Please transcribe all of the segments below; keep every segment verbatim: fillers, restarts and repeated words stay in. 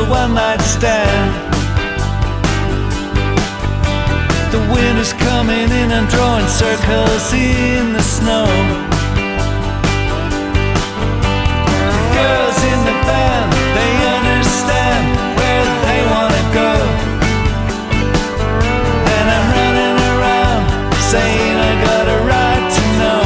one night stand. The wind is coming in and drawing circles in the snow. The girls in the band, they understand where they wanna go. And I'm running around saying I got a right to know.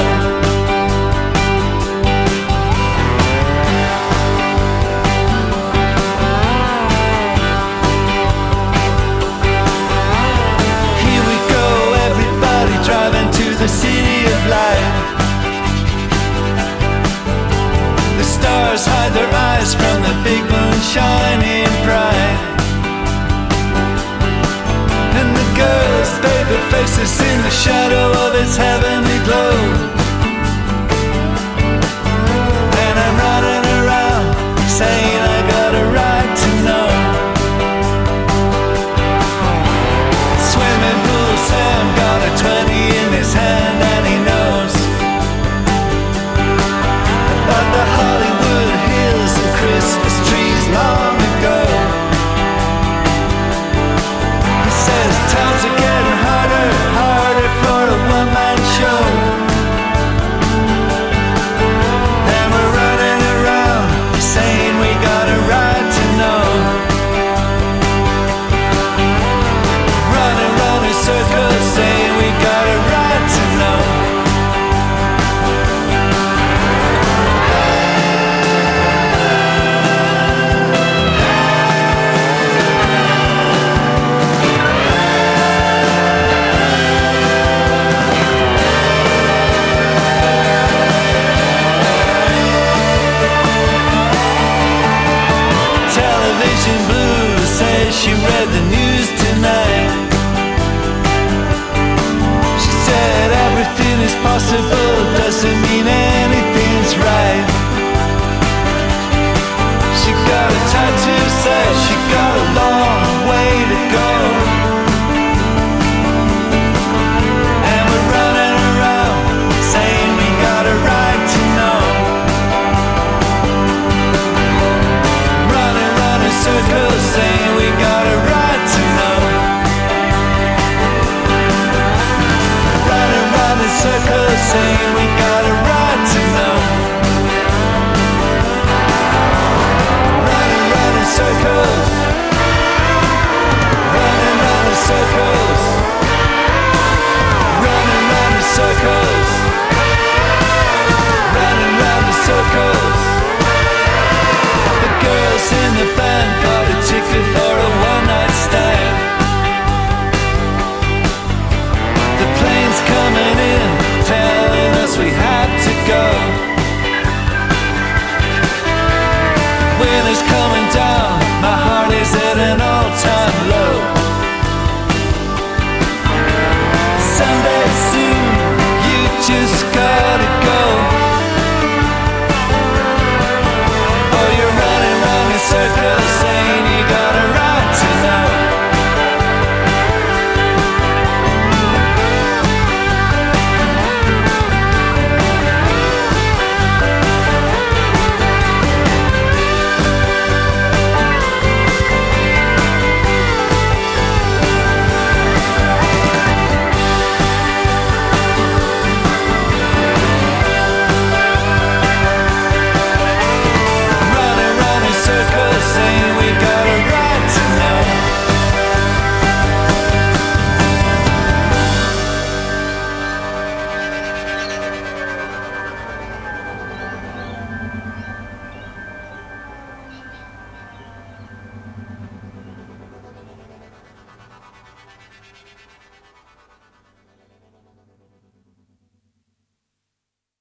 Driving to the city of light. The stars hide their eyes from the big moon shining bright. And the girls bathe their faces in the shadow of its heavenly glow.